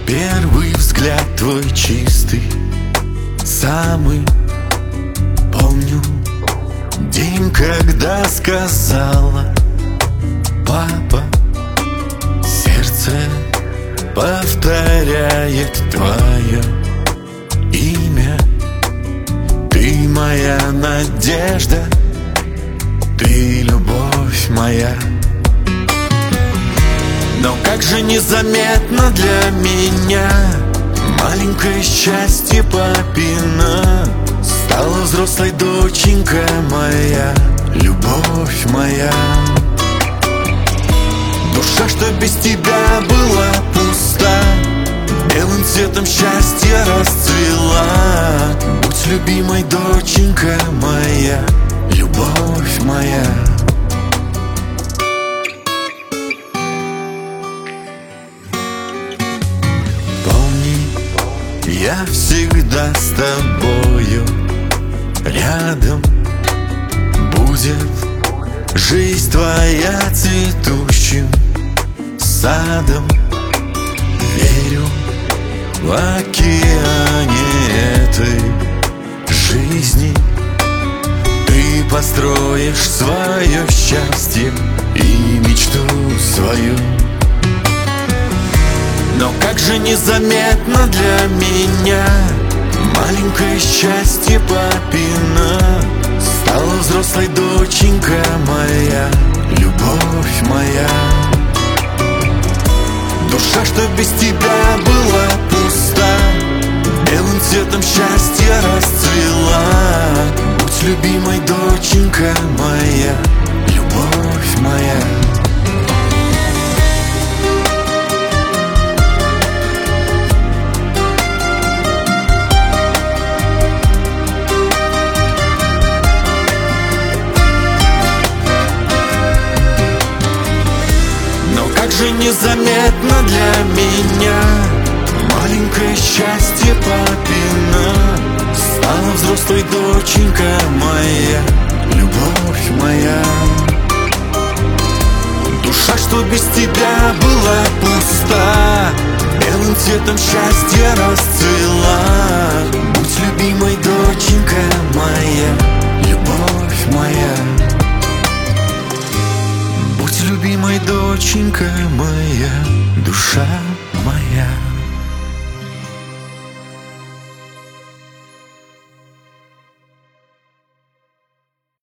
Первый взгляд твой чистый, самый. Помню день, когда сказала: папа, сердце повторяет твое имя. Ты моя надежда, ты любовь моя. Но как же незаметно для меня маленькое счастье папина стала взрослой доченька моя, любовь моя. Душа, что без тебя была пуста, белым цветом счастья расцвела. Будь любимой доченька моя, любовь моя. Я всегда с тобою рядом. Будет жизнь твоя цветущим садом. Верю, в океане этой жизни ты построишь свое счастье и мечту свою. Но как же незаметно для меня маленькое счастье папина стала взрослой доченька моя, любовь моя. Душа, что без тебя была пуста, белым цветом счастья расцвела. Будь любимой доченька моя, любовь моя. Как же незаметно для меня маленькое счастье папина стала взрослой доченька моя, любовь моя. Душа, что без тебя была пуста, белым цветом счастья расцвела. Будь любимой доченька моя, любовь моя. Будь любимой доченька моя, душа моя.